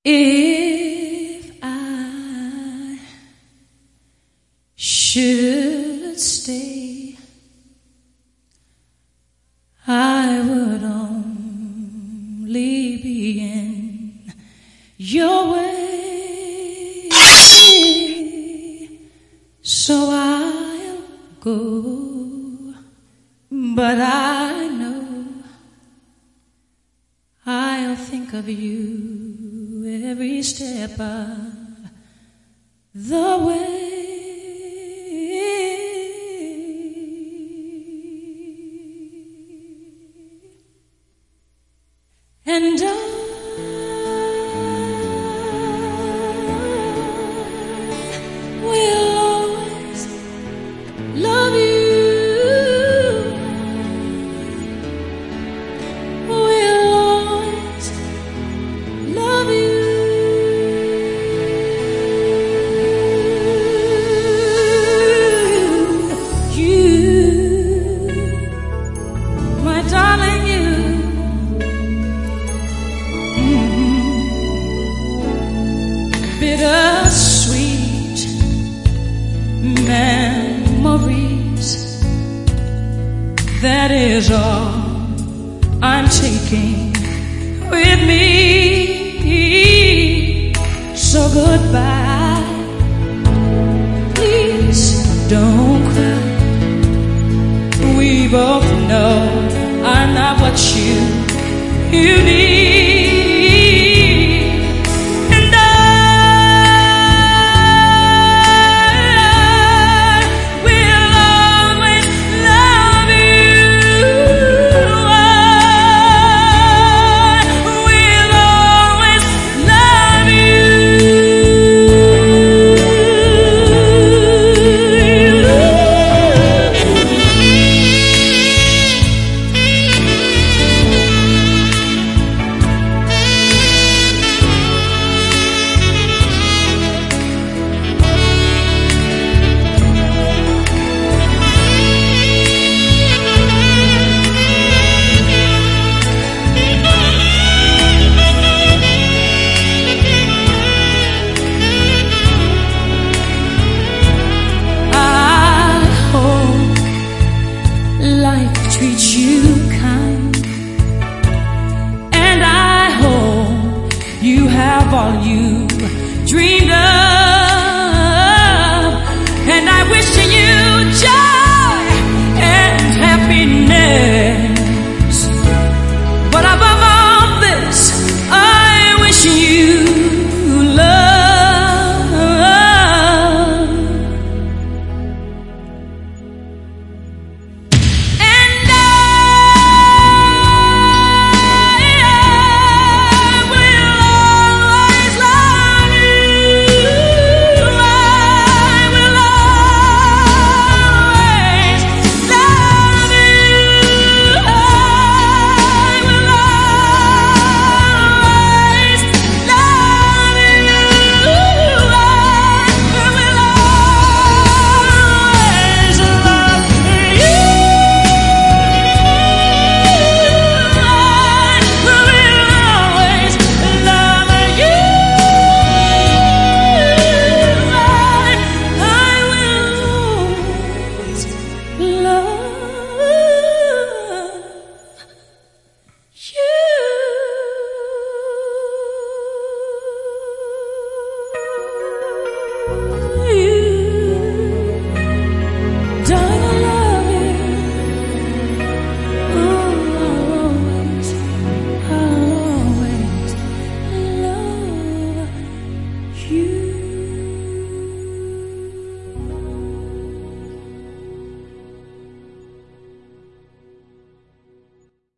If I should stay, I would only be in your way. So I'll go, but I know I'll think of you every step of the way. And I will always love you. Will always love you. My darling, you. Bittersweet memories, that is all I'm taking with me. So goodbye, please don't cry. We both know I'm not what you need. Treat you kind, and I hope you have all you dreamed of.